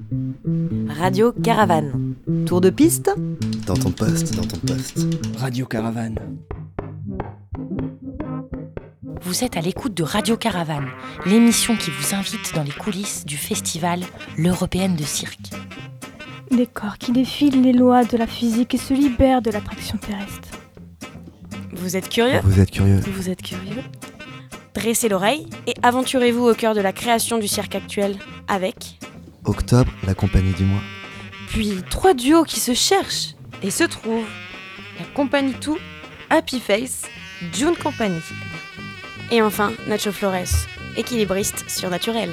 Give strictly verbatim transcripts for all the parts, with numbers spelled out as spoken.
Radio Caravane. Tour de piste ? Dans ton poste, dans ton poste. Radio Caravane. Vous êtes à l'écoute de Radio Caravane, l'émission qui vous invite dans les coulisses du festival L'Européenne de cirque. Des corps qui défient les lois de la physique et se libèrent de l'attraction terrestre. Vous êtes curieux ? Vous êtes curieux. Vous êtes curieux ? Dressez l'oreille et aventurez-vous au cœur de la création du cirque actuel avec... Octobre, la compagnie du mois. Puis trois duos qui se cherchent et se trouvent. La compagnie Tout, Happy Face, June Company. Et enfin, Nacho Flores, équilibriste surnaturel.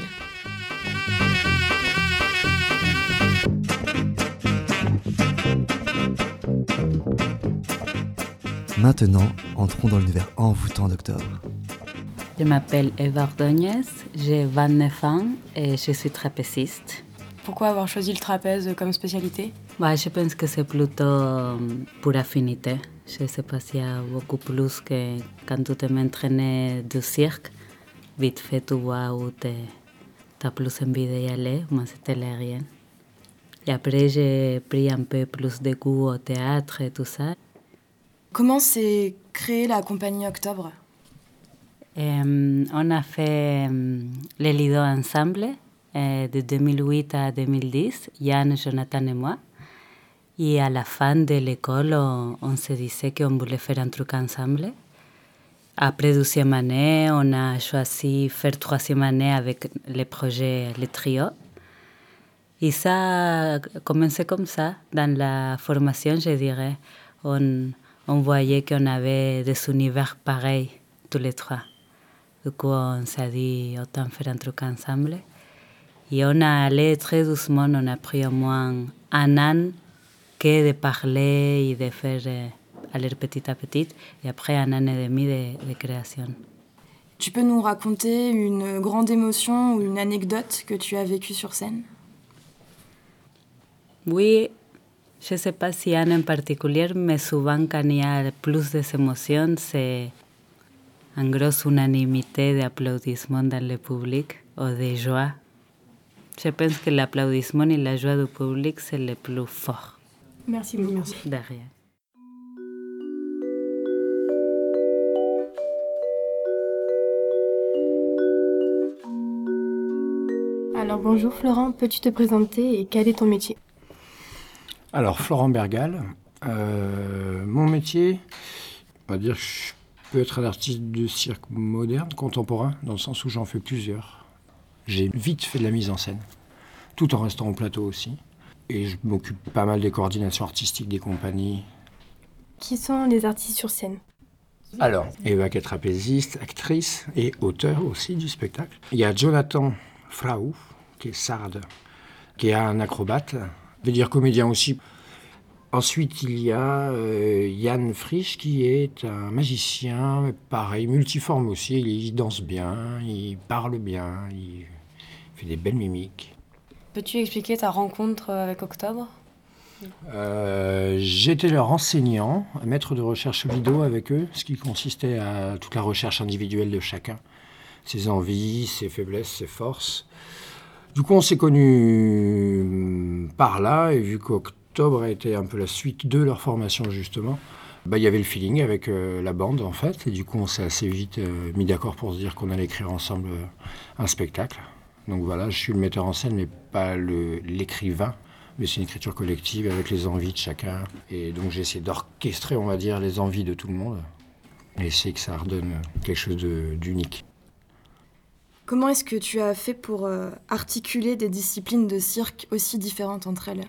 Maintenant, entrons dans l'univers envoûtant d'Octobre. Je m'appelle Eva Ordóñez, j'ai vingt-neuf ans et je suis trapéziste. Pourquoi avoir choisi le trapèze comme spécialité ? Bah, je pense que c'est plutôt pour affinité. Je ne sais pas s'il y a beaucoup plus que quand tu te m'entraînes du cirque. Vite fait, tu vois où tu as plus envie d'y aller. Moi, c'était l'aérien. Et après, j'ai pris un peu plus de goût au théâtre et tout ça. Comment s'est créée la compagnie Octobre ? Euh, on a fait euh, le Lido ensemble euh, de deux mille huit à deux mille dix, Yann, Jonathan et moi. Et à la fin de l'école, on, on se disait qu'on voulait faire un truc ensemble. Après deuxième année, on a choisi faire troisième année avec le projet Le Trio. Et ça a commencé comme ça, dans la formation, je dirais. On, on voyait qu'on avait des univers pareils, tous les trois. Du coup, on s'est dit autant faire un truc ensemble. Et on a allé très doucement, on a pris au moins un an que de parler et de faire euh, aller petit à petit. Et après un an et demi de, de création. Tu peux nous raconter une grande émotion ou une anecdote que tu as vécue sur scène ? Oui, je ne sais pas si un en particulier, mais souvent quand il y a plus d'émotions, c'est une grosse unanimité d'applaudissements dans le public ou de joie. Je pense que l'applaudissement et la joie du public, c'est le plus fort. Merci beaucoup. Merci. De rien. Alors bonjour Florent, peux-tu te présenter et quel est ton métier ? Alors, Florent Bergal, euh, mon métier, on va dire que je peux être un artiste de cirque moderne, contemporain, dans le sens où j'en fais plusieurs. J'ai vite fait de la mise en scène, tout en restant au plateau aussi. Et je m'occupe pas mal des coordinations artistiques des compagnies. Qui sont les artistes sur scène ? Alors, Eva qui est trapéziste, actrice et auteur aussi du spectacle. Il y a Jonathan Frau, qui est sarde, qui est un acrobate, je veux dire comédien aussi. Ensuite, il y a euh, Yann Frisch, qui est un magicien, pareil, multiforme aussi. Il, il danse bien, il parle bien, il fait des belles mimiques. Peux-tu expliquer ta rencontre avec Octobre ? euh, J'étais leur enseignant, maître de recherche vidéo avec eux, ce qui consistait à toute la recherche individuelle de chacun. Ses envies, ses faiblesses, ses forces. Du coup, on s'est connus par là, et vu qu'Octobre a été un peu la suite de leur formation, justement, bah, il y avait le feeling avec euh, la bande, en fait, et du coup, on s'est assez vite euh, mis d'accord pour se dire qu'on allait écrire ensemble euh, un spectacle. Donc voilà, je suis le metteur en scène, mais pas le, l'écrivain, mais c'est une écriture collective avec les envies de chacun. Et donc, j'ai essayé d'orchestrer, on va dire, les envies de tout le monde, et essayer que ça redonne quelque chose de, d'unique. Comment est-ce que tu as fait pour euh, articuler des disciplines de cirque aussi différentes entre elles ?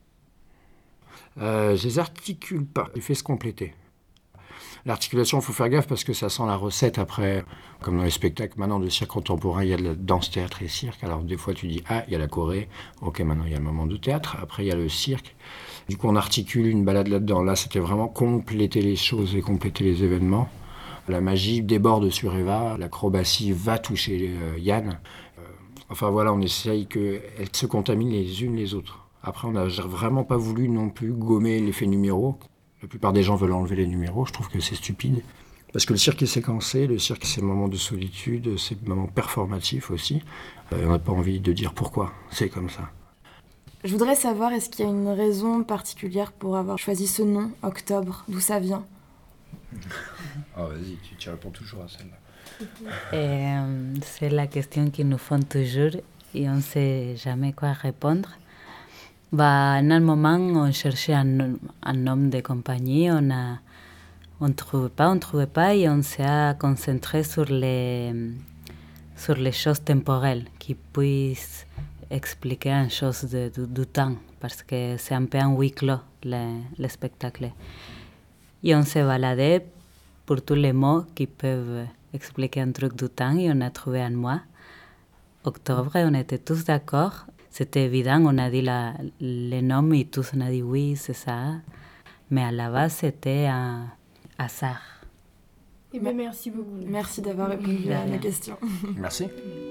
Euh, je les articule pas, je les fais se compléter. L'articulation, il faut faire gaffe parce que ça sent la recette après. Comme dans les spectacles maintenant de cirque contemporain, il y a de la danse, théâtre et cirque. Alors des fois tu dis, ah, il y a la choré, ok, maintenant il y a le moment de théâtre, après il y a le cirque. Du coup on articule une balade là-dedans. Là c'était vraiment compléter les choses et compléter les événements. La magie déborde sur Eva, l'acrobatie va toucher euh, Yann. Euh, enfin voilà, on essaye qu'elles se contaminent les unes les autres. Après, on n'a vraiment pas voulu non plus gommer l'effet numéro. La plupart des gens veulent enlever les numéros, je trouve que c'est stupide. Parce que le cirque est séquencé, le cirque c'est un moment de solitude, c'est un moment performatif aussi. Euh, on n'a pas envie de dire pourquoi, c'est comme ça. Je voudrais savoir, est-ce qu'il y a une raison particulière pour avoir choisi ce nom, Octobre? D'où ça vient? Ah, vas-y, tu, tu réponds toujours à celle-là. Euh, c'est la question qu'ils nous font toujours et on ne sait jamais quoi répondre. Bah, en un moment, on cherchait un, un nom de compagnie, on a, on ne trouvait pas, on ne trouvait pas et on s'est concentré sur les, sur les choses temporelles qui puissent expliquer une chose de, de, du temps, parce que c'est un peu un huis clos, le, le spectacle. Et on s'est baladé pour tous les mots qui peuvent expliquer un truc du temps et on a trouvé un mois, octobre, et on était tous d'accord. C'était évident, on a dit la, le nom et tous on a dit oui, c'est ça. Mais à la base, c'était un hasard. Eh bien, merci beaucoup. Merci d'avoir répondu à mes questions. Merci.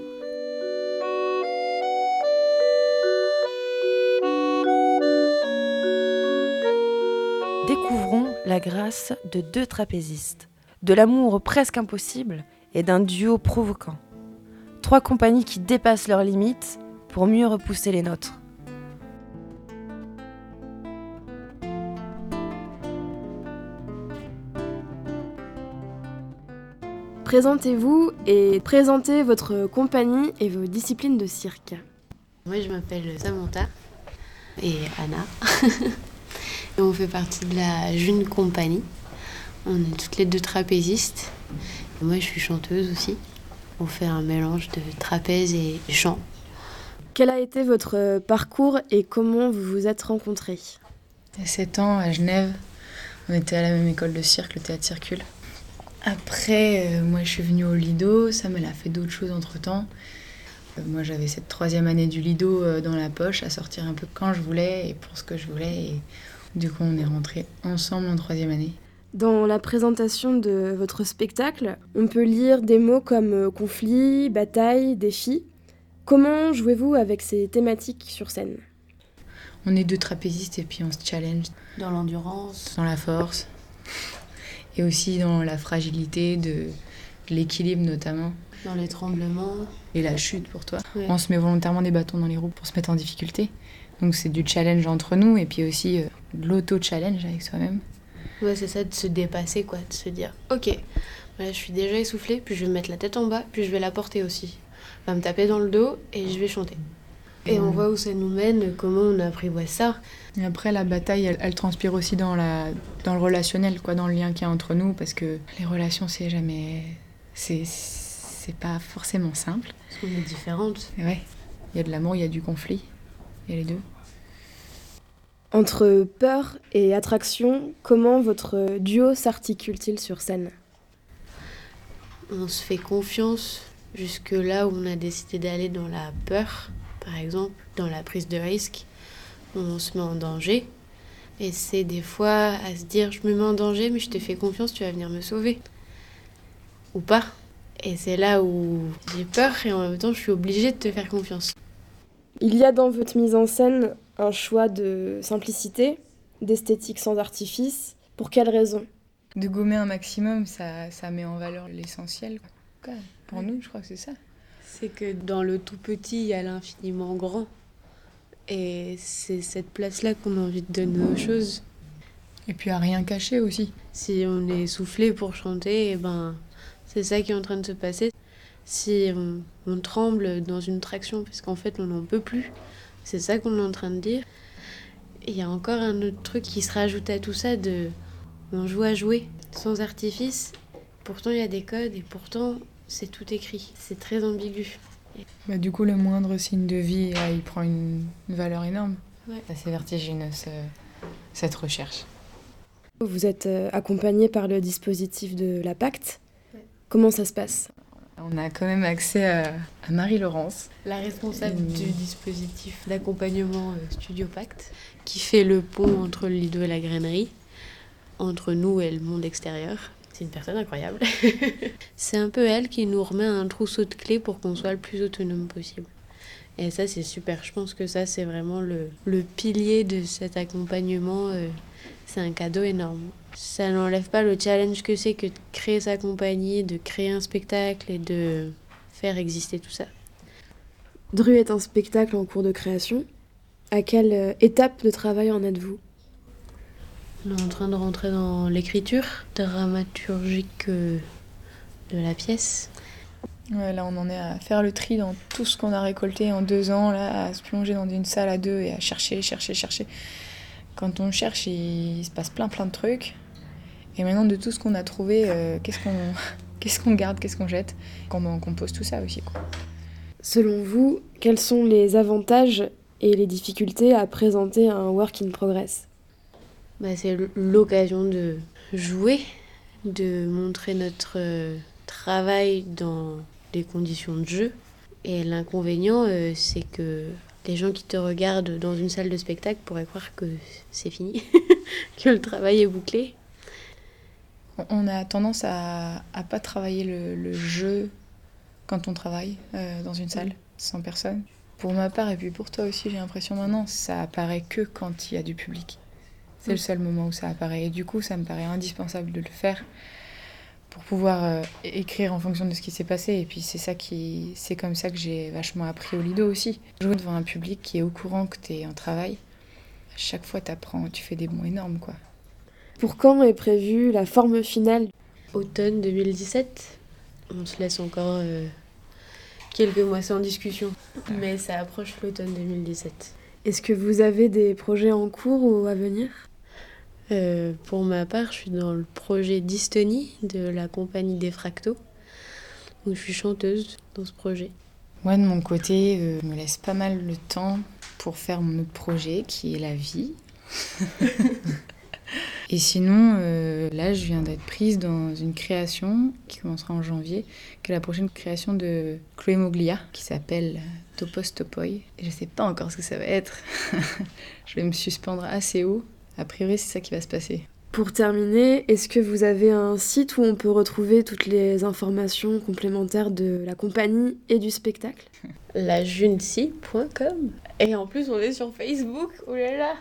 Découvrons la grâce de deux trapézistes, de l'amour presque impossible et d'un duo provoquant. Trois compagnies qui dépassent leurs limites pour mieux repousser les nôtres. Présentez-vous et présentez votre compagnie et vos disciplines de cirque. Moi, je m'appelle Samantha et Anna. Et on fait partie de la June Compagnie. On est toutes les deux trapézistes. Et moi, je suis chanteuse aussi. On fait un mélange de trapèze et chant. Quel a été votre parcours et comment vous vous êtes rencontrés? Il y a sept ans, à Genève, on était à la même école de cirque, le Théâtre Circule. Après, euh, moi, je suis venue au Lido. Sam, elle a fait d'autres choses entre-temps. Euh, moi, j'avais cette troisième année du Lido euh, dans la poche, à sortir un peu quand je voulais et pour ce que je voulais. Et du coup, on est rentrés ensemble en troisième année. Dans la présentation de votre spectacle, on peut lire des mots comme conflit, bataille, défi. Comment jouez-vous avec ces thématiques sur scène? On est deux trapézistes et puis on se challenge. Dans l'endurance. Dans la force. Et aussi dans la fragilité, de, de l'équilibre notamment. Dans les tremblements. Et la chute pour toi. Ouais. On se met volontairement des bâtons dans les roues pour se mettre en difficulté. Donc c'est du challenge entre nous et puis aussi euh, de l'auto-challenge avec soi-même. Ouais, c'est ça, de se dépasser, quoi. De se dire, ok, voilà, je suis déjà essoufflée, puis je vais mettre la tête en bas, puis je vais la porter aussi. Elle va me taper dans le dos et je vais chanter. Et mmh. on voit où ça nous mène, comment on apprivoise ça. Et après, la bataille, elle, elle transpire aussi dans, la, dans le relationnel, quoi, dans le lien qu'il y a entre nous, parce que les relations, c'est jamais... C'est, c'est pas forcément simple. Parce qu'on est différentes. Et ouais, il y a de l'amour, il y a du conflit, il y a les deux. Entre peur et attraction, comment votre duo s'articule-t-il sur scène? On se fait confiance jusque là où on a décidé d'aller dans la peur, par exemple, dans la prise de risque. On se met en danger. Et c'est des fois à se dire, je me mets en danger, mais je te fais confiance, tu vas venir me sauver. Ou pas. Et c'est là où j'ai peur et en même temps, je suis obligée de te faire confiance. Il y a dans votre mise en scène un choix de simplicité, d'esthétique sans artifice. Pour quelle raison? De gommer un maximum, ça, ça met en valeur l'essentiel. Quoi. Pour nous, je crois que c'est ça. C'est que dans le tout petit, il y a l'infiniment grand. Et c'est cette place-là qu'on a envie de donner aux choses. Et puis à rien cacher aussi. Si on est soufflé pour chanter, eh ben, c'est ça qui est en train de se passer. Si on, on tremble dans une traction parce qu'en fait on n'en peut plus, c'est ça qu'on est en train de dire. Il y a encore un autre truc qui se rajoute à tout ça, de on joue à jouer, sans artifice. Pourtant il y a des codes et pourtant c'est tout écrit. C'est très ambigu. Bah, du coup le moindre signe de vie, là, il prend une valeur énorme. Ouais. C'est assez vertigineux ce, cette recherche. Vous êtes accompagné par le dispositif de la Pacte. Ouais. Comment ça se passe? On a quand même accès à, à Marie-Laurence. La responsable mmh. du dispositif d'accompagnement euh, Studio Pacte, qui fait le pont entre le Lido et la grainerie, entre nous et le monde extérieur. C'est une personne incroyable. C'est un peu elle qui nous remet un trousseau de clés pour qu'on soit le plus autonome possible. Et ça, c'est super. Je pense que ça, c'est vraiment le, le pilier de cet accompagnement. Euh, c'est un cadeau énorme. Ça n'enlève pas le challenge que c'est que de créer sa compagnie, de créer un spectacle et de faire exister tout ça. Dru est un spectacle en cours de création. À quelle euh, étape de travail en êtes-vous ? On est en train de rentrer dans l'écriture dramaturgique euh, de la pièce. Ouais, là, on en est à faire le tri dans tout ce qu'on a récolté en deux ans, là, à se plonger dans une salle à deux et à chercher, chercher, chercher. Quand on cherche, il, il se passe plein, plein de trucs. Et maintenant, de tout ce qu'on a trouvé, euh, qu'est-ce qu'on, qu'est-ce qu'on garde, qu'est-ce qu'on jette ? Comment on compose tout ça aussi, quoi. Selon vous, quels sont les avantages et les difficultés à présenter un work in progress ? Bah, c'est l'occasion de jouer, de montrer notre euh, travail dans des conditions de jeu. Et l'inconvénient, euh, c'est que les gens qui te regardent dans une salle de spectacle pourraient croire que c'est fini, que le travail est bouclé. On a tendance à ne pas travailler le, le jeu quand on travaille euh, dans une salle, sans personne. Pour ma part, et puis pour toi aussi, j'ai l'impression maintenant, ça apparaît que quand il y a du public. C'est mmh. le seul moment où ça apparaît. Et du coup, ça me paraît indispensable de le faire pour pouvoir euh, écrire en fonction de ce qui s'est passé. Et puis c'est ça qui, c'est comme ça que j'ai vachement appris au Lido aussi. Jouer devant un public qui est au courant que tu es en travail, à chaque fois t'apprends, tu fais des bons énormes, quoi. Pour quand est prévue la forme finale ? Automne deux mille dix-sept. On se laisse encore euh, quelques mois sans discussion, mais ça approche l'automne deux mille dix-sept. Est-ce que vous avez des projets en cours ou à venir ? Euh, pour ma part, je suis dans le projet Dystonie de la compagnie des Fractaux, où je suis chanteuse dans ce projet. Moi, de mon côté, euh, je me laisse pas mal le temps pour faire mon autre projet, qui est la vie. Et sinon, euh, là, je viens d'être prise dans une création qui commencera en janvier, qui est la prochaine création de Chloé Moglia, qui s'appelle Topos Topoi. Et je sais pas encore ce que ça va être. Je vais me suspendre assez haut. A priori, c'est ça qui va se passer. Pour terminer, est-ce que vous avez un site où on peut retrouver toutes les informations complémentaires de la compagnie et du spectacle ? la junci point com. Et en plus, on est sur Facebook. Oh là là.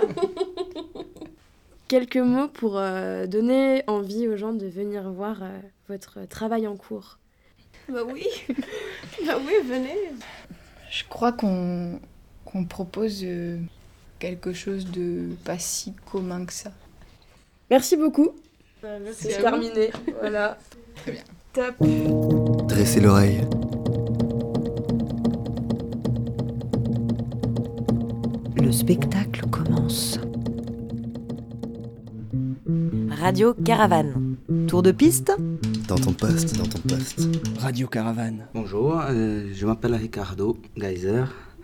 Quelques mots pour euh, donner envie aux gens de venir voir euh, votre travail en cours. Bah oui, bah oui, venez. Je crois qu'on, qu'on propose euh, quelque chose de pas si commun que ça. Merci beaucoup. Euh, merci C'est terminé. Voilà. Très bien. Top. Dressez l'oreille. Le spectacle commence. Radio Caravane. Tour de piste ? Dans ton poste, dans ton poste. Radio Caravane. Bonjour, euh, je m'appelle Ricardo Geiser.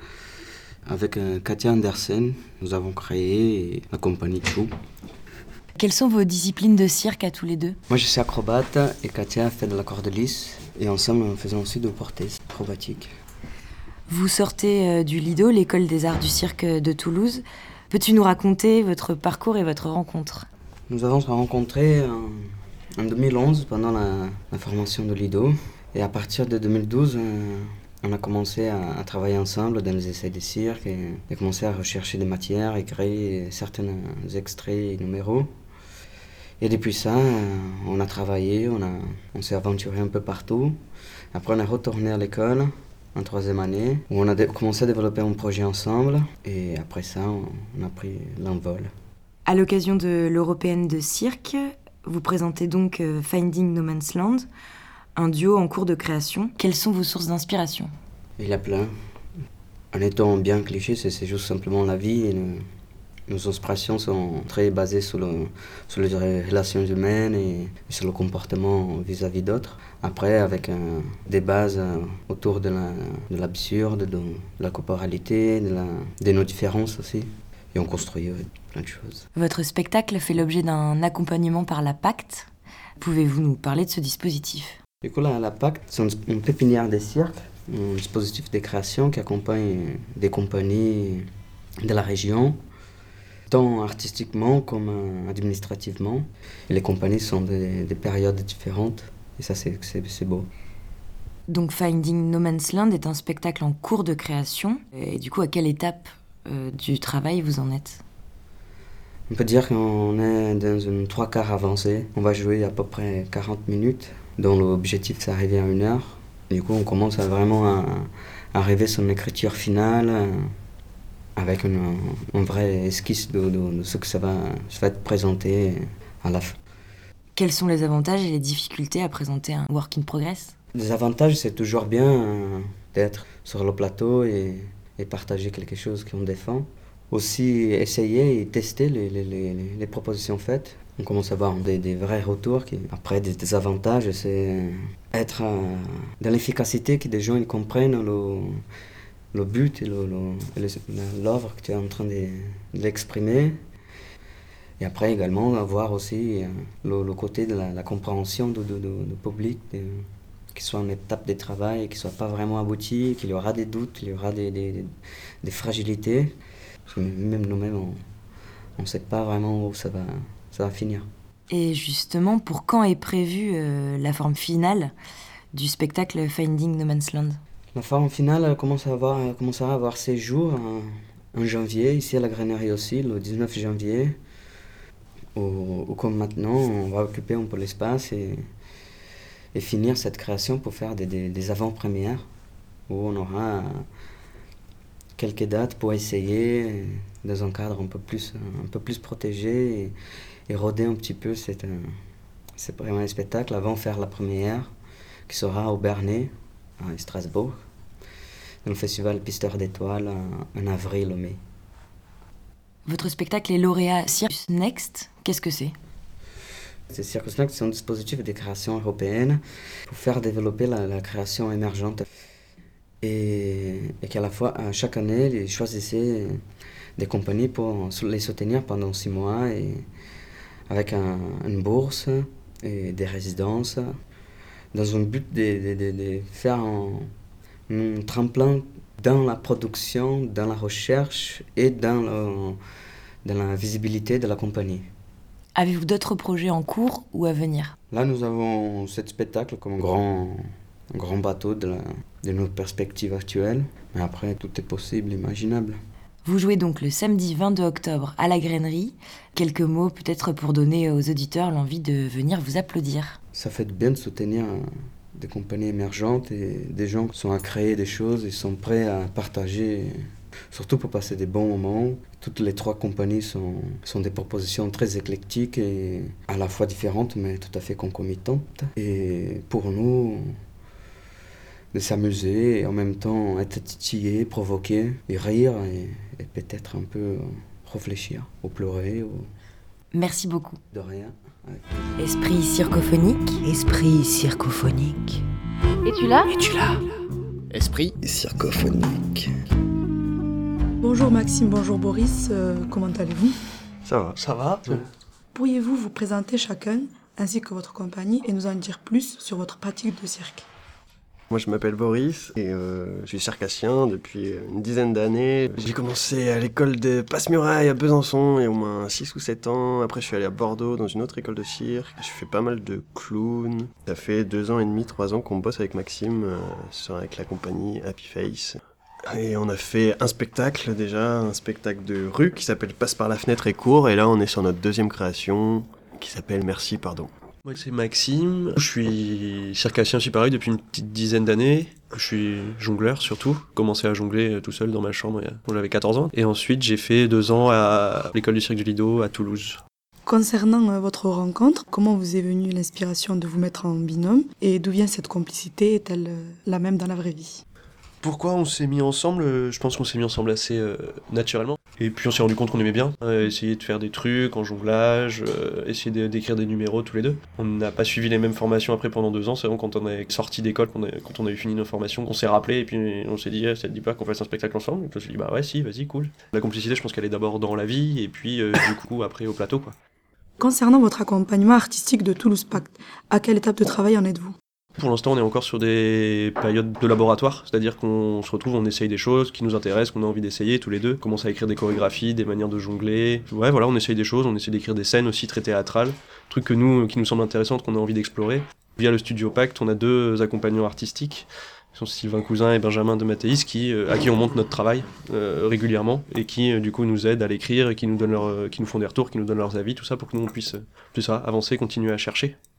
Avec euh, Katia Andersen, nous avons créé la compagnie Chou. Quelles sont vos disciplines de cirque à tous les deux ? Moi je suis acrobate et Katia fait de la corde lisse. Et ensemble nous faisons aussi de portées acrobatiques. Vous sortez euh, du Lido, l'école des arts du cirque de Toulouse. Peux-tu nous raconter votre parcours et votre rencontre ? Nous avons rencontré en, en deux mille onze pendant la, la formation de Lido. Et à partir de deux mille douze, euh, on a commencé à, à travailler ensemble dans les essais de cirque et, et commencé à rechercher des matières et créer certains extraits et numéros. Et depuis ça, euh, on a travaillé, on, a, on s'est aventuré un peu partout. Après, on est retourné à l'école en troisième année, où on a dé- commencé à développer un projet ensemble. Et après ça, on, on a pris l'envol. À l'occasion de l'Européenne de cirque, vous présentez donc Finding No Man's Land, un duo en cours de création. Quelles sont vos sources d'inspiration ? Il y a plein. En étant bien cliché, c'est, c'est juste simplement la vie. Et le, nos inspirations sont très basées sur, le, sur les relations humaines et, et sur le comportement vis-à-vis d'autres. Après, avec un, des bases autour de, la, de l'absurde, de, de la corporalité, de, la, de nos différences aussi. Et on construit ouais, plein de choses. Votre spectacle fait l'objet d'un accompagnement par la Pacte. Pouvez-vous nous parler de ce dispositif ? Du coup, la, la Pacte, c'est une, une pépinière des cirques, un dispositif de création qui accompagne des compagnies de la région, tant artistiquement comme administrativement. Et les compagnies sont des, des périodes différentes, et ça, c'est, c'est, c'est beau. Donc Finding No Man's Land est un spectacle en cours de création. Et du coup, à quelle étape Euh, du travail vous en êtes ? On peut dire qu'on est dans une trois quarts avancée. On va jouer à peu près quarante minutes, dont l'objectif c'est d'arriver à une heure. Du coup, on commence à vraiment à, à rêver son écriture finale, à, avec une, une vraie esquisse de, de, de ce que ça va, ça va être présenté à la fin. Quels sont les avantages et les difficultés à présenter un work in progress ? Les avantages, c'est toujours bien euh, d'être sur le plateau et, et partager quelque chose qu'on défend. Aussi, essayer et tester les, les, les, les propositions faites. On commence à avoir des, des vrais retours. Qui, après, des, des avantages, c'est être euh, dans l'efficacité, que des gens ils comprennent le, le but et le, le, l'œuvre que tu es en train de, de l'exprimer. Et après, également, avoir aussi euh, le, le côté de la, la compréhension du de, de, de public, de, qu'il soit une étape de travail, qu'il ne soit pas vraiment abouti, qu'il y aura des doutes, qu'il y aura des, des, des fragilités. Parce que même nous-mêmes, on ne sait pas vraiment où ça va, ça va finir. Et justement, pour quand est prévue euh, la forme finale du spectacle Finding No Man's Land ? La forme finale elle commence à avoir, elle commencera à avoir ses jours en, en janvier, ici à la Grainerie aussi, le dix-neuf janvier. Ou, ou comme maintenant, on va occuper un peu l'espace et, et finir cette création pour faire des, des, des avant-premières où on aura quelques dates pour essayer dans un cadre un peu plus, un peu plus protégé et, et roder un petit peu cette, c'est vraiment un spectacle avant de faire la première qui sera au Bernay, à Strasbourg, dans le festival Pisteur d'étoiles en, en avril ou mai. Votre spectacle est lauréat Circus Next. Qu'est-ce que c'est ? C'est Circus Next, c'est un dispositif de création européenne pour faire développer la, la création émergente. Et, et qu'à la fois, à chaque année, ils choisissaient des compagnies pour les soutenir pendant six mois et avec un, une bourse et des résidences, dans un but de, de, de, de faire un, un tremplin dans la production, dans la recherche et dans, le, dans la visibilité de la compagnie. Avez-vous d'autres projets en cours ou à venir ? Là, nous avons ce spectacle comme un grand, un grand bateau de, la, de nos perspectives actuelles. Mais après, tout est possible, imaginable. Vous jouez donc le samedi vingt-deux octobre à la Grainerie. Quelques mots peut-être pour donner aux auditeurs l'envie de venir vous applaudir. Ça fait bien de soutenir des compagnies émergentes et des gens qui sont à créer des choses et sont prêts à partager, surtout pour passer des bons moments. Toutes les trois compagnies sont, sont des propositions très éclectiques et à la fois différentes mais tout à fait concomitantes. Et pour nous, de s'amuser et en même temps être titillé, provoquer et rire et, et peut-être un peu réfléchir ou pleurer. Ou... Merci beaucoup. De rien. Esprit circophonique. Esprit circophonique. Es-tu là ? Es-tu là ? Esprit circophonique. Bonjour Maxime, bonjour Boris, euh, comment allez-vous ? Ça va. Ça va. Pourriez-vous vous présenter chacun, ainsi que votre compagnie, et nous en dire plus sur votre pratique de cirque ? Moi, je m'appelle Boris et euh, je suis circassien depuis une dizaine d'années. J'ai commencé à l'école de Passe-Muraille à Besançon il y a au moins six ou sept ans. Après, je suis allé à Bordeaux dans une autre école de cirque. Je fais pas mal de clown. Ça fait deux ans et demi, trois ans qu'on bosse avec Maxime euh, sur, avec la compagnie Happy Face. Et on a fait un spectacle déjà, un spectacle de rue qui s'appelle Passe par la fenêtre et court. Et là, on est sur notre deuxième création qui s'appelle Merci, pardon. Moi, c'est Maxime. Je suis circassien aussi pareil depuis une petite dizaine d'années. Je suis jongleur surtout. J'ai commencé à jongler tout seul dans ma chambre quand j'avais quatorze ans. Et ensuite, j'ai fait deux ans à l'école du cirque du Lido à Toulouse. Concernant euh, votre rencontre, comment vous est venue l'inspiration de vous mettre en binôme et d'où vient cette complicité ? Est-elle euh, la même dans la vraie vie ? Pourquoi on s'est mis ensemble ? Je pense qu'on s'est mis ensemble assez euh, naturellement. Et puis on s'est rendu compte qu'on aimait bien, euh, essayer de faire des trucs en jonglage, euh, essayer de, d'écrire des numéros tous les deux. On n'a pas suivi les mêmes formations après pendant deux ans, c'est vraiment quand on est sorti d'école, quand on a, quand on a eu fini nos formations, qu'on s'est rappelé et puis on s'est dit eh, ça te dit pas qu'on fasse un spectacle ensemble ? Et puis on s'est dit bah ouais si, vas-y, cool. La complicité je pense qu'elle est d'abord dans la vie et puis euh, du coup après au plateau quoi. Concernant votre accompagnement artistique de Toulouse Pacte, à quelle étape de travail en êtes-vous ? Pour l'instant, on est encore sur des périodes de laboratoire, c'est-à-dire qu'on se retrouve, on essaye des choses qui nous intéressent, qu'on a envie d'essayer tous les deux. On commence à écrire des chorégraphies, des manières de jongler. Ouais, voilà, on essaye des choses, on essaie d'écrire des scènes aussi très théâtrales, trucs que nous, qui nous semblent intéressantes, qu'on a envie d'explorer. Via le Studio Pacte, on a deux accompagnants artistiques, qui sont Sylvain Cousin et Benjamin de Mathéis, qui, euh, à qui on montre notre travail euh, régulièrement et qui, euh, du coup, nous aident à l'écrire et qui nous, donnent leur, euh, qui nous font des retours, qui nous donnent leurs avis, tout ça, pour que nous, on puisse, euh, tout ça, avancer, continuer à chercher.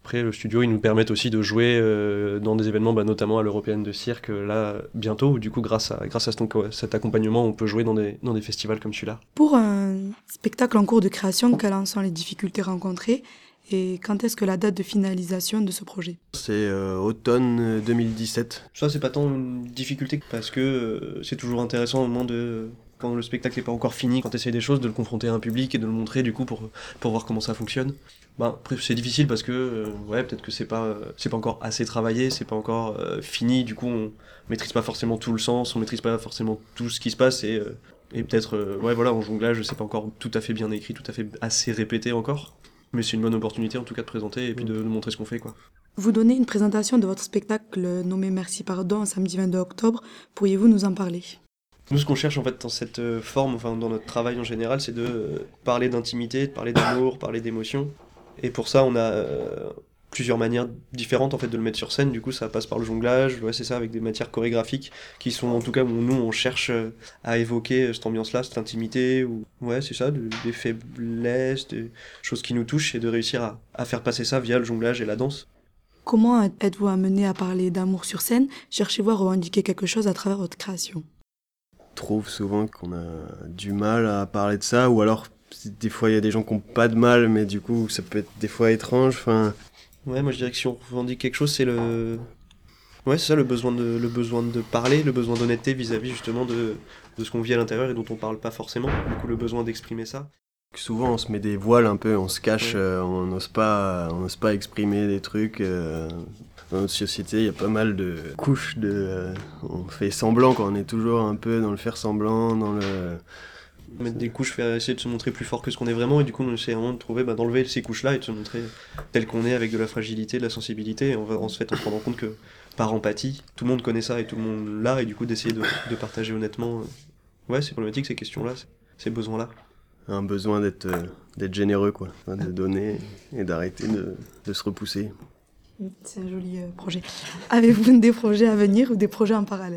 Après, le studio, ils nous permettent aussi de jouer euh, dans des événements, bah, notamment à l'Européenne de Cirque, là, bientôt. Du coup, grâce à, grâce à cet accompagnement, on peut jouer dans des, dans des festivals comme celui-là. Pour un spectacle en cours de création, quelles en sont les difficultés rencontrées et quand est-ce que la date de finalisation de ce projet ? C'est euh, automne deux mille dix-sept. Ça, c'est pas tant une difficulté parce que euh, c'est toujours intéressant au moment de... quand le spectacle n'est pas encore fini, quand tu essayes des choses, de le confronter à un public et de le montrer du coup pour, pour voir comment ça fonctionne. Bah, après, c'est difficile parce que euh, ouais, peut-être que c'est pas, euh, c'est pas encore assez travaillé, c'est pas encore euh, fini, du coup on maîtrise pas forcément tout le sens, on maîtrise pas forcément tout ce qui se passe et, euh, et peut-être euh, ouais, voilà, en jonglage c'est pas encore tout à fait bien écrit, tout à fait assez répété encore, mais c'est une bonne opportunité en tout cas de présenter et puis de, de montrer ce qu'on fait, quoi. Vous donnez une présentation de votre spectacle nommé Merci Pardon samedi vingt-deux octobre, pourriez-vous nous en parler ? Nous, ce qu'on cherche en fait dans cette forme, enfin dans notre travail en général, c'est de euh, parler d'intimité, de parler d'amour, parler d'émotion. Et pour ça, on a euh, plusieurs manières différentes en fait de le mettre sur scène. Du coup, ça passe par le jonglage, ouais, c'est ça, avec des matières chorégraphiques qui sont en tout cas où nous on cherche euh, à évoquer cette ambiance-là, cette intimité, ou ouais, c'est ça, de, des faiblesses, des choses qui nous touchent, et de réussir à, à faire passer ça via le jonglage et la danse. Comment êtes-vous amené à parler d'amour sur scène ? Cherchez-vous à revendiquer quelque chose à travers votre création ? Je trouve souvent qu'on a du mal à parler de ça, ou alors des fois il y a des gens qui n'ont pas de mal, mais du coup ça peut être des fois étrange. Enfin... Ouais, moi je dirais que si on revendique quelque chose, c'est le... Ouais, c'est ça, le besoin de, le besoin de parler, le besoin d'honnêteté vis-à-vis justement de, de ce qu'on vit à l'intérieur et dont on parle pas forcément. Du coup, le besoin d'exprimer ça. Souvent on se met des voiles un peu, on se cache, ouais. euh, on n'ose pas, on n'ose pas exprimer des trucs. Euh... Dans notre société, il y a pas mal de couches de... Euh, on fait semblant, quand on est toujours un peu dans le faire semblant, dans le... Mettre des couches, faire essayer de se montrer plus fort que ce qu'on est vraiment, et du coup on essaie vraiment de trouver, bah, d'enlever ces couches-là et de se montrer tel qu'on est, avec de la fragilité, de la sensibilité, et on va en fait en se rendant compte que par empathie, tout le monde connaît ça et tout le monde l'a, et du coup d'essayer de, de partager honnêtement, euh, ouais, ces problématiques, ces questions-là, ces besoins-là. Un besoin d'être, euh, d'être généreux, quoi, de donner et d'arrêter de, de se repousser. C'est un joli euh, projet. Avez-vous des projets à venir ou des projets en parallèle ?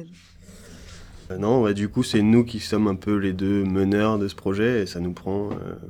euh, Non, ouais, du coup, c'est nous qui sommes un peu les deux meneurs de ce projet, et ça nous prend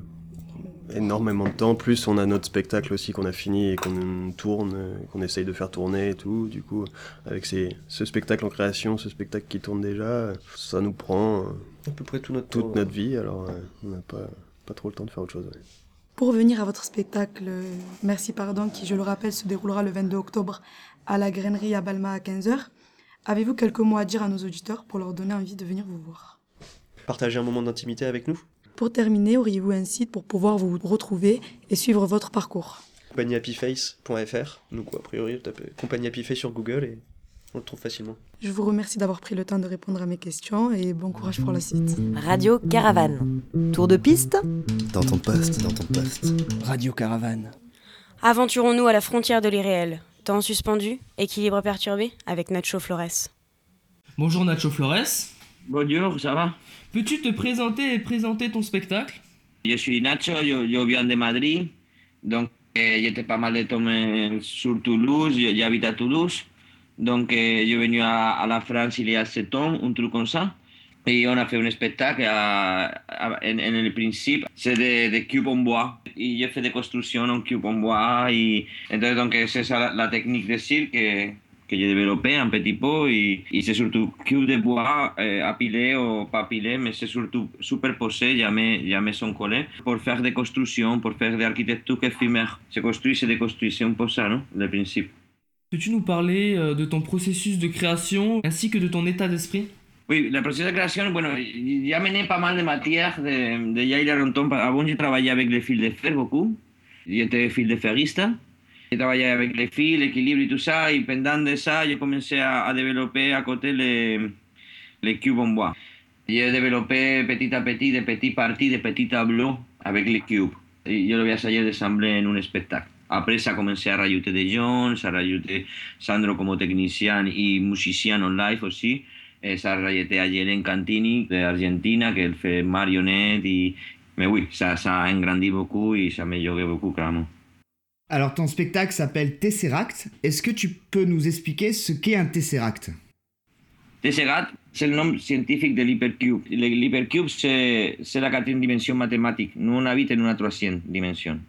euh, énormément de temps. Plus, on a notre spectacle aussi qu'on a fini et qu'on tourne, euh, qu'on essaye de faire tourner et tout. Du coup, avec ces, ce spectacle en création, ce spectacle qui tourne déjà, ça nous prend euh, à peu près tout notre toute temps, notre vie. Alors, euh, on n'a pas, pas trop le temps de faire autre chose. Ouais. Pour revenir à votre spectacle Merci Pardon, qui, je le rappelle, se déroulera le vingt-deux octobre à la Grainerie à Balma à quinze heures, avez-vous quelques mots à dire à nos auditeurs pour leur donner envie de venir vous voir ? Partager un moment d'intimité avec nous. Pour terminer, auriez-vous un site pour pouvoir vous retrouver et suivre votre parcours ? compagnie happy face point f r. Donc, a priori, vous tapez Compagnie Happy Face sur Google et on le trouve facilement. Je vous remercie d'avoir pris le temps de répondre à mes questions et bon courage pour la suite. Radio Caravane. Tour de piste ? Dans ton poste, dans ton poste. Radio Caravane. Aventurons-nous à la frontière de l'irréel. Temps suspendu, équilibre perturbé, avec Nacho Flores. Bonjour Nacho Flores. Bonjour, ça va ? Peux-tu te présenter et présenter ton spectacle ? Je suis Nacho, je, je viens de Madrid. Donc, eh, j'étais pas mal de temps sur Toulouse, j'habite à Toulouse. Donc, eh, je suis venu à, à la France il y a sept ans, un truc comme ça. Et on a fait un spectacle à, à, en, en le principe, c'est des de cubes en bois. Et j'ai fait des constructions en cubes en bois. Et, entonces, donc, c'est ça la, la technique de cirque que, que j'ai développée un petit peu. Et, et c'est surtout cubes de bois eh, appilés ou pas appilés, mais c'est surtout superposés, jamais, jamais sont collés, pour faire des constructions, pour faire de l'architecture éphémère. Se construit, se déconstruit, c'est un peu ça, non, le principe. Peux-tu nous parler de ton processus de création ainsi que de ton état d'esprit ? Oui, le processus de création, bueno, j'ai mené pas mal de matières de, de ya il y a longtemps. Avant, j'ai travaillé avec les fils de fer beaucoup. J'étais fil de ferriste. J'ai travaillé avec les fils, l'équilibre et tout ça. Et pendant de ça, j'ai commencé à, à développer à côté les, les cubes en bois. J'ai développé petit à petit, de petites parties, de petits tableaux avec les cubes. Et je l'ai essayé d'assembler en un spectacle. Après, ça a commencé à rajouter des gens, ça a rajouté Sandro comme technicien et musicien en live aussi. Et ça a rajouté à Yelen Cantini d'Argentina, qu'elle fait marionnette. Et... Mais oui, ça, ça a agrandi beaucoup et ça m'a amélioré beaucoup, clairement. Alors, ton spectacle s'appelle Tesseract. Est-ce que tu peux nous expliquer ce qu'est un Tesseract ? Tesseract, c'est le nom scientifique de l'hypercube. L'hypercube, c'est, c'est la quatrième dimension mathématique. Nous, on habite en une troisième dimension.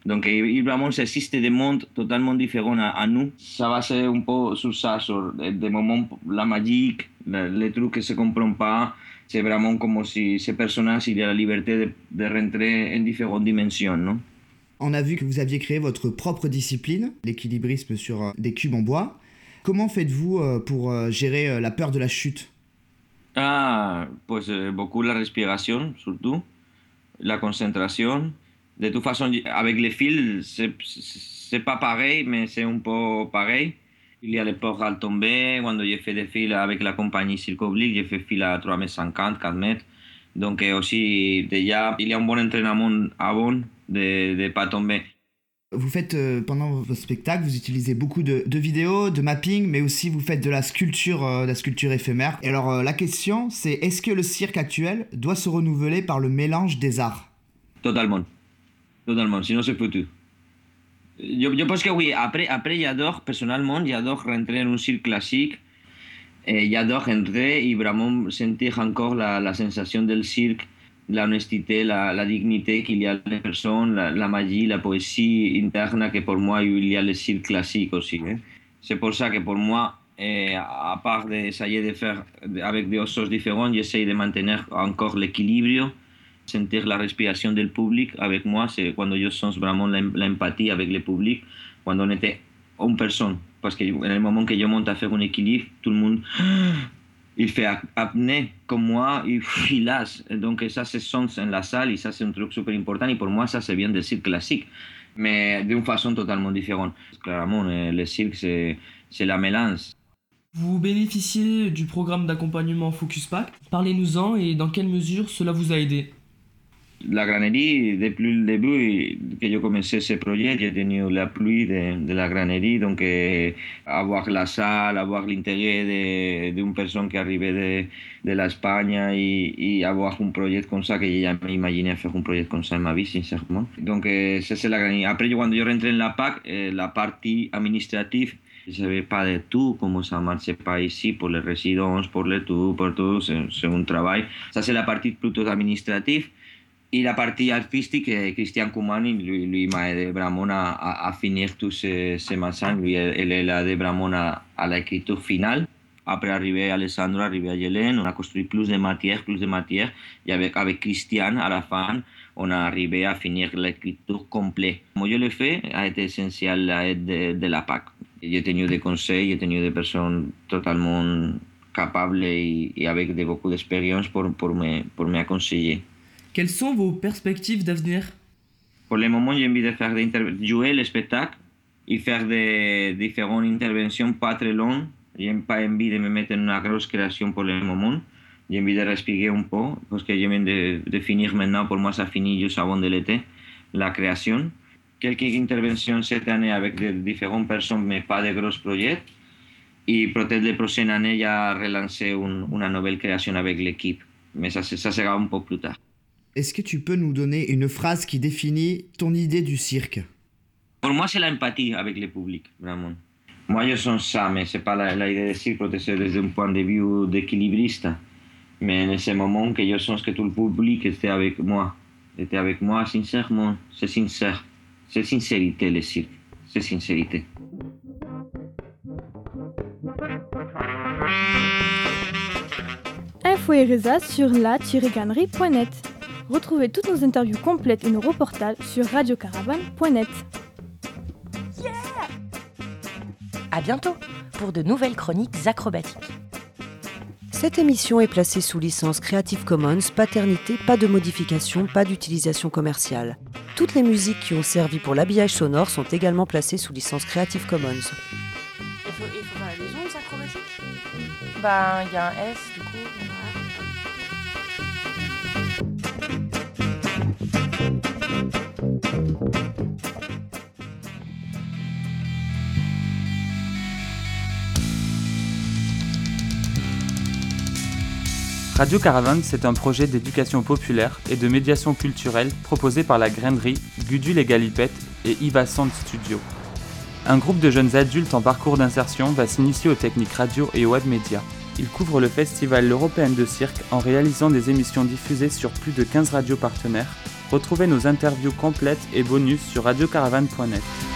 Donc vraiment, ça existe des mondes totalement différents à, à nous. Ça va ser un peu sur ça, sur des moments, la magie, les trucs qui ne se comprennent pas. C'est vraiment comme si ces personnages, il y a la liberté de, de rentrer en différentes dimensions, non? On a vu que vous aviez créé votre propre discipline, l'équilibrisme sur des cubes en bois. Comment faites-vous pour gérer la peur de la chute? Ah, pues beaucoup la respiration, surtout, la concentration. De toute façon, avec les fils, c'est, c'est pas pareil, mais c'est un peu pareil. Il y a les peurs à tomber. Quand j'ai fait des fils avec la compagnie Cirque Oblique, j'ai fait fils à trois mètres cinquante, quatre mètres. Donc aussi, déjà, il y a un bon entraînement avant de ne pas tomber. Vous faites, euh, pendant votre spectacle, vous utilisez beaucoup de, de vidéos, de mapping, mais aussi vous faites de la sculpture, euh, de la sculpture éphémère. Et alors, euh, la question, c'est est-ce que le cirque actuel doit se renouveler par le mélange des arts? Totalement. Totalement, sinon c'est foutu. Je, je pense que oui. Après, après j'adore, personnellement, j'adore rentrer dans un cirque classique. Et j'adore rentrer et vraiment sentir encore la, la sensation del cirque, l'honnêteté, la, la dignité qu'il y a les personnes, la, la magie, la poésie interne que pour moi il y a le cirque classique aussi. Hein. C'est pour ça que pour moi, eh, à part d'essayer de faire avec des choses différentes, j'essaie de maintenir encore l'équilibre. Sentir la respiration du public avec moi, c'est quand je sens vraiment l'empathie avec le public, quand on était une personne. Parce que en le moment que je monte à faire un équilibre, tout le monde il fait apnée comme moi, il, il lâche. Donc ça se sent dans la salle et ça c'est un truc super important. Et pour moi, ça c'est bien du cirque classique, mais d'une façon totalement différente. Clairement, le cirque c'est, c'est la mélange. Vous bénéficiez du programme d'accompagnement Focus Pact. Parlez-nous-en et dans quelle mesure cela vous a aidé? La granerie, depuis le début que j'ai commencé ce projet, j'ai tenu l'appui de, de la granerie, donc eh, avoir la salle, avoir l'intérêt d'une personne qui arrivait de, de l'Espagne et, et avoir un projet comme ça, que j'ai jamais imaginé faire un projet comme ça dans ma vie, sincèrement. Donc eh, ça c'est la granerie. Après, quand je rentré dans la P A C, eh, la partie administrative, je ne savais pas du tout comment ça ne marchait pas ici, pour les résidences, pour les tout, pour tout, c'est, c'est un travail. Ça c'est la partie plutôt administrative. Et la partie artistique, Christian Koumani, lui, lui m'a aidé vraiment à, à, à finir tous ces, ces machins. Lui, il a aidé vraiment à, à l'écriture finale. Après, arrivé Alessandro, arrivé à Hélène, on a construit plus de matière, plus de matière. Et avec, avec Christian, à la fin, on a arrivé à finir l'écriture complète. Moi, je l'ai fait, a été essentiel l'aide de, de la P A C. J'ai tenu des conseils, j'ai tenu des personnes totalement capables et, et avec de, beaucoup d'expérience pour, pour, me, pour me conseiller. Quelles sont vos perspectives d'avenir? Pour le moment, j'ai envie de faire des interv- jouer le spectacle et faire des différentes interventions pas très longues. Je n'ai pas envie de me mettre en une grosse création pour le moment. J'ai envie de respirer un peu parce que je viens de, de finir maintenant. Pour moi, ça finit juste avant de l'été, la création. Quelques interventions cette année avec de différentes personnes, mais pas de gros projets. Et peut-être la prochaine année, j'ai relancé une, une nouvelle création avec l'équipe. Mais ça, ça sera un peu plus tard. Est-ce que tu peux nous donner une phrase qui définit ton idée du cirque? Pour moi, c'est l'empathie avec le public, vraiment. Moi, je sens ça, mais ce n'est pas l'idée du cirque, peut-être c'est d'un point de vue d'équilibriste. Mais en ce moment que je sens que tout le public était avec moi, était avec moi, sincèrement, c'est sincère. C'est sincérité, le cirque. C'est sincérité. Info et résa sur la tiret ganerie point net. Retrouvez toutes nos interviews complètes et nos reportages sur radio caravane point net. Yeah! À bientôt pour de nouvelles chroniques acrobatiques. Cette émission est placée sous licence Creative Commons, paternité, pas de modification, pas d'utilisation commerciale. Toutes les musiques qui ont servi pour l'habillage sonore sont également placées sous licence Creative Commons. Il faut, il faut faire les ondes acrobatiques? Ben, il y a un S du coup. Radio Caravane, c'est un projet d'éducation populaire et de médiation culturelle proposé par la Grainerie, Gudule et Galipette et Iva Sound Studio. Un groupe de jeunes adultes en parcours d'insertion va s'initier aux techniques radio et web médias. il couvre le festival européen de cirque en réalisant des émissions diffusées sur plus de quinze radios partenaires. Retrouvez nos interviews complètes et bonus sur radio caravane point net.